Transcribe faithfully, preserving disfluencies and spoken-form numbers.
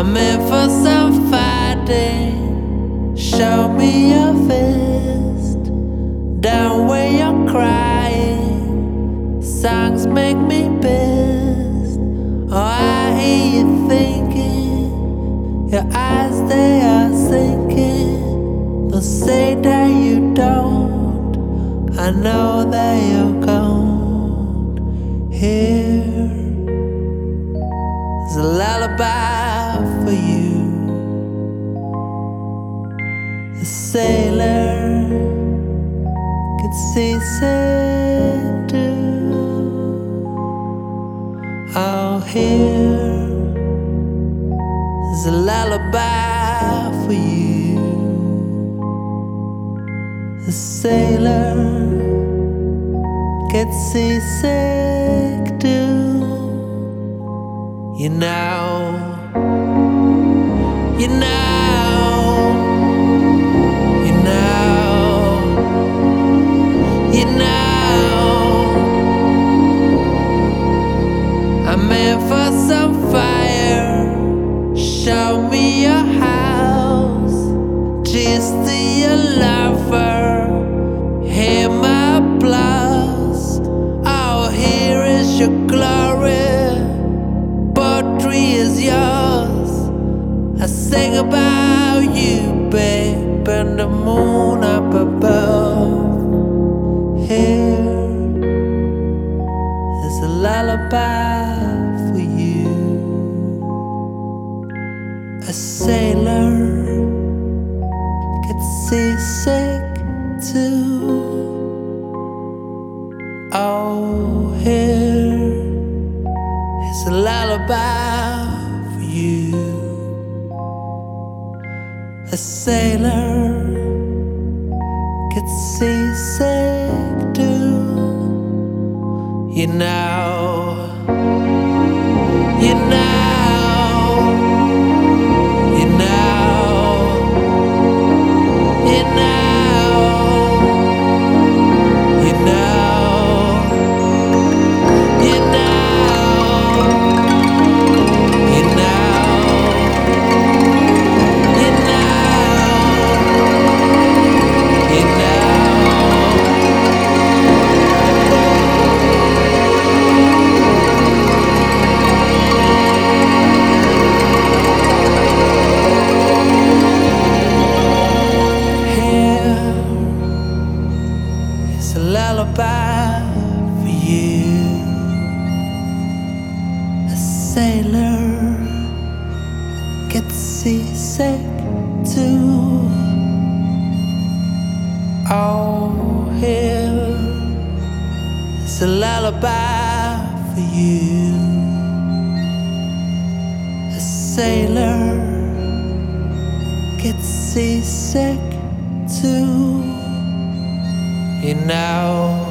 I'm in for some fighting. Show me your fist. Down where you're crying. Songs make me pissed. Oh, I hear you thinking. Your eyes, they are sinking. Don't say that you don't. I know that you're gone. Here's a lullaby for you. A sailor could see said do. Oh, here's a lullaby for you. A sailor gets seasick too. You know, you know, you know, you know. I'm in for some fire. Show me your house. Just to your lover. Hear my applause. Oh, here is your glory. Poetry is yours. I sing about you, babe, and the moon up above. Here is a lullaby for you. A sailor gets seasick too. Oh, here is a lullaby for you. A sailor gets seasick too. You know, you know, you know, you know, you know, you know. A lullaby for you. A sailor gets seasick too. Oh, here's a lullaby for you. A sailor gets seasick too. You know,